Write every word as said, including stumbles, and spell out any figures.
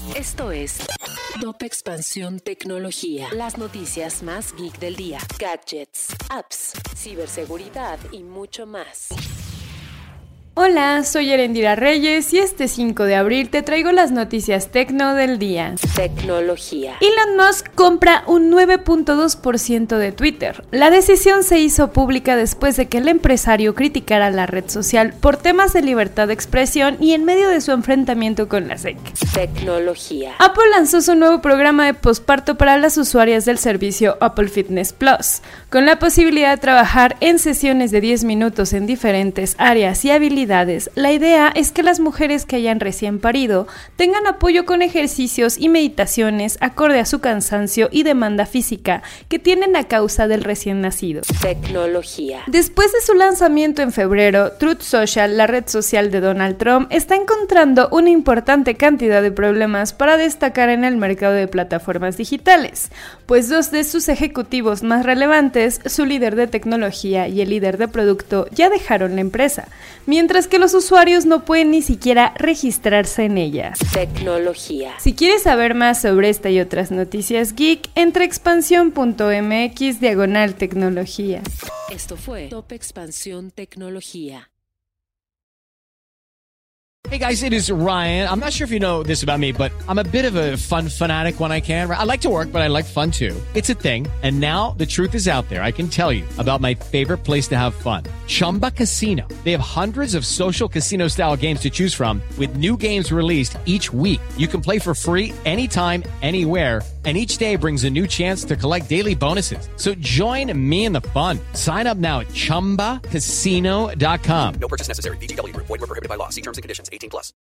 Esto es Top Expansión Tecnología. Las noticias más geek del día. Gadgets, apps, ciberseguridad y mucho más. Hola, soy Erendira Reyes y este cinco de abril te traigo las noticias tecno del día. Tecnología. Elon Musk compra un nueve punto dos por ciento de Twitter. La decisión se hizo pública después de que el empresario criticara la red social por temas de libertad de expresión y en medio de su enfrentamiento con la S E C. Tecnología. Apple lanzó su nuevo programa de posparto para las usuarias del servicio Apple Fitness Plus, con la posibilidad de trabajar en sesiones de diez minutos en diferentes áreas y habilidades. La idea es que las mujeres que hayan recién parido tengan apoyo con ejercicios y meditaciones acorde a su cansancio y demanda física que tienen a causa del recién nacido. Tecnología. Después de su lanzamiento en febrero, Truth Social, la red social de Donald Trump, está encontrando una importante cantidad de problemas para destacar en el mercado de plataformas digitales, pues dos de sus ejecutivos más relevantes, su líder de tecnología y el líder de producto, ya dejaron la empresa, mientras Mientras que los usuarios no pueden ni siquiera registrarse en ella. Tecnología. Si quieres saber más sobre esta y otras noticias geek, entra a expansión punto m x diagonal tecnología. Esto fue Top Expansión Tecnología. Hey guys, it is Ryan. I'm not sure if you know this about me, but I'm a bit of a fun fanatic when I can. I like to work, but I like fun too. It's a thing. And now the truth is out there. I can tell you about my favorite place to have fun. Chumba Casino. They have hundreds of social casino style games to choose from with new games released each week. You can play for free anytime, anywhere. And each day brings a new chance to collect daily bonuses. So join me in the fun. Sign up now at chumba casino dot com. No purchase necessary. V G W Group. Void where prohibited by law. See terms and conditions. eighteen plus.